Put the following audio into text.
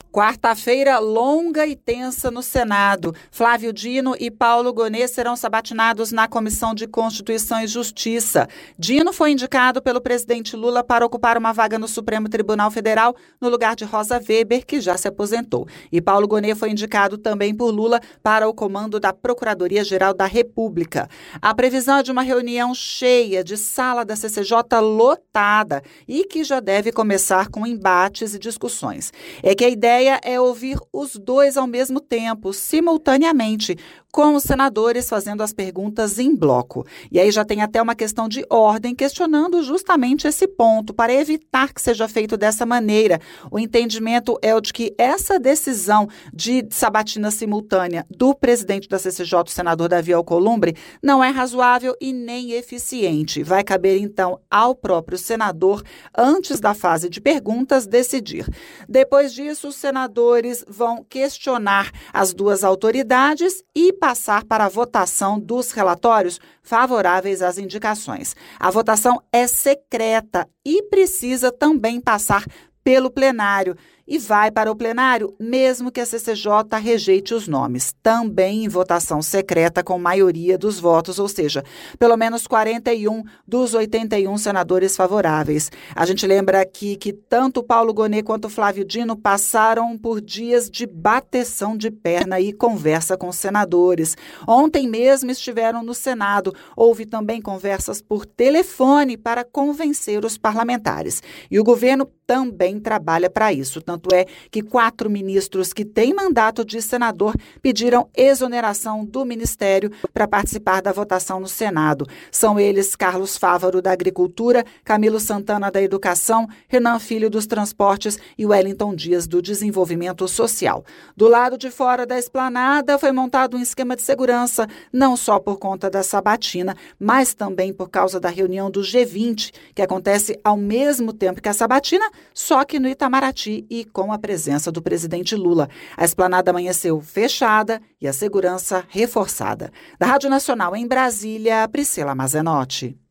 Quarta-feira longa e tensa no Senado. Flávio Dino e Paulo Gonet serão sabatinados na Comissão de Constituição e Justiça. Dino foi indicado pelo presidente Lula para ocupar uma vaga no Supremo Tribunal Federal no lugar de Rosa Weber, que já se aposentou. E Paulo Gonet foi indicado também por Lula para o comando da Procuradoria-Geral da República. A previsão é de uma reunião cheia, de sala da CCJ lotada e que já deve começar com embates e discussões. É que a ideia é ouvir os dois ao mesmo tempo, simultaneamente, com os senadores fazendo as perguntas em bloco. E aí já tem até uma questão de ordem questionando justamente esse ponto, para evitar que seja feito dessa maneira. O entendimento é o de que essa decisão de sabatina simultânea do presidente da CCJ, o senador Davi Alcolumbre, não é razoável e nem eficiente. Vai caber, então, ao próprio senador, antes da fase de perguntas, decidir. Depois disso, os senadores vão questionar as duas autoridades e passar para a votação dos relatórios favoráveis às indicações. A votação é secreta e precisa também passar pelo plenário. E vai para o plenário, mesmo que a CCJ rejeite os nomes. Também em votação secreta com maioria dos votos, ou seja, pelo menos 41 dos 81 senadores favoráveis. A gente lembra aqui que tanto Paulo Gonet quanto Flávio Dino passaram por dias de bateção de perna e conversa com os senadores. Ontem mesmo estiveram no Senado. Houve também conversas por telefone para convencer os parlamentares. E o governo também trabalha para isso. Tanto é que 4 ministros que têm mandato de senador pediram exoneração do ministério para participar da votação no Senado. São eles Carlos Fávaro, da Agricultura, Camilo Santana, da Educação, Renan Filho, dos Transportes e Wellington Dias, do Desenvolvimento Social. Do lado de fora da esplanada foi montado um esquema de segurança, não só por conta da sabatina, mas também por causa da reunião do G20, que acontece ao mesmo tempo que a sabatina, só que no Itamaraty e com a presença do presidente Lula. A esplanada amanheceu fechada e a segurança reforçada. Da Rádio Nacional em Brasília, Priscila Mazenotti.